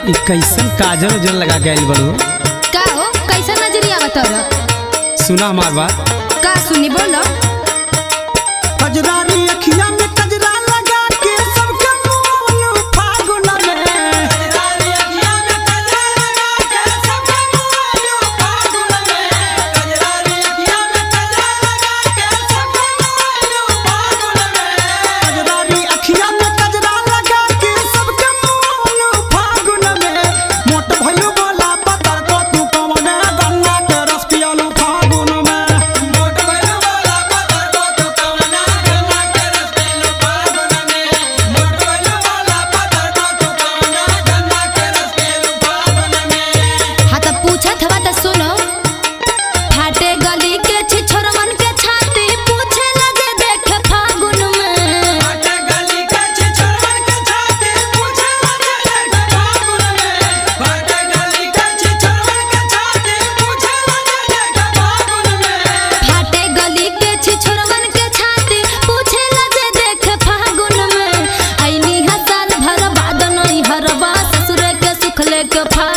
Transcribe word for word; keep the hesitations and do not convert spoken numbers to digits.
इ कैसन काजल उजल लगा के आइल बड़ू। का हो कैसा नजरिया बतौर? सुना हमार बात। का सुनी बोलो। कजरारी अखिया में कजरा लगा के सबके मुंह फागुन में। कजरारी अखिया में कजरा लगा के सबके मुंह फागुन में। कजरारी अखिया में कजरा लगा के सबके मुंह फागुन में। कजरारी अखिया में कजरा लगा के सबके मुंह फागुन में। मोट भइलू बोला पतर को तू कवने गन्ना के रस पियालू फागुन में। मोट भइलू बोला पतर को तू कवने गन्ना के रस पियालू फागुन में। मोट भइलू बोला पतर को तू कवने गन्ना के रस पियालू फागुन में। हाँ तो पूछत हवा तो सुनो। फाटे गली के छिछोरमन के छाती पूछे लगे देखे फागुन में। फाटे गली के छिछोरमन के छाती पूछे लगे देखे फागुन में। फाटे गली के छिछोरमन के छाती पूछे लगे देखे फागुन में। फाटे गली के छिछोरमन के छाती पूछे लगे देखे फागुन में। आईनी हसाल भर बाद नहीं हरवा ससुर के सुख लेके